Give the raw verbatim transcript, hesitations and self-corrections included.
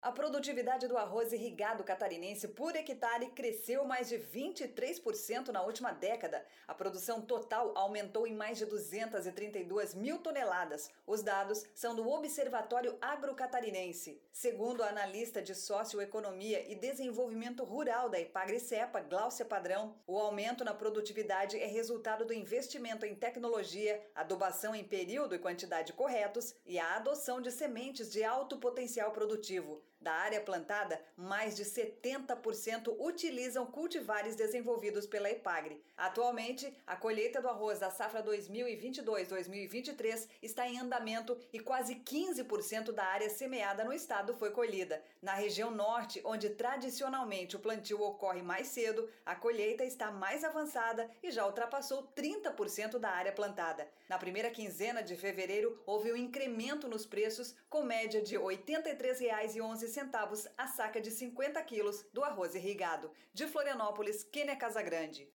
A produtividade do arroz irrigado catarinense por hectare cresceu mais de vinte e três por cento na última década. A produção total aumentou em mais de duzentas e trinta e duas mil toneladas. Os dados são do Observatório Agrocatarinense. Segundo a analista de Socioeconomia e Desenvolvimento Rural da Epagri-Cepa, Gláucia Padrão, o aumento na produtividade é resultado do investimento em tecnologia, adubação em período e quantidade corretos e a adoção de sementes de alto potencial produtivo. Da área plantada, mais de setenta por cento utilizam cultivares desenvolvidos pela Epagri. Atualmente, a colheita do arroz da safra dois mil e vinte e dois dois mil e vinte e três está em andamento e quase quinze por cento da área semeada no estado foi colhida. Na região norte, onde tradicionalmente o plantio ocorre mais cedo, a colheita está mais avançada e já ultrapassou trinta por cento da área plantada. Na primeira quinzena de fevereiro, houve um incremento nos preços, com média de oitenta e três reais e onze centavos a saca de cinquenta quilos do arroz irrigado. De Florianópolis, Kênia Casagrande.